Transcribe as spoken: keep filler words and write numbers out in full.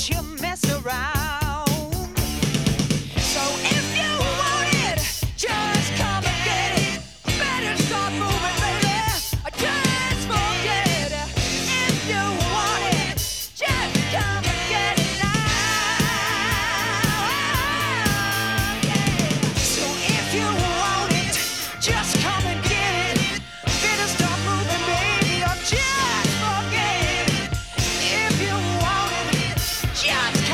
let you mess around. So if you want it, just come and get it. Better start moving, baby. Just forget it. If you want it, just come and get it now. Yeah. So if you want it, just come and get it. Better start moving, baby, or just forget it. If you want it, just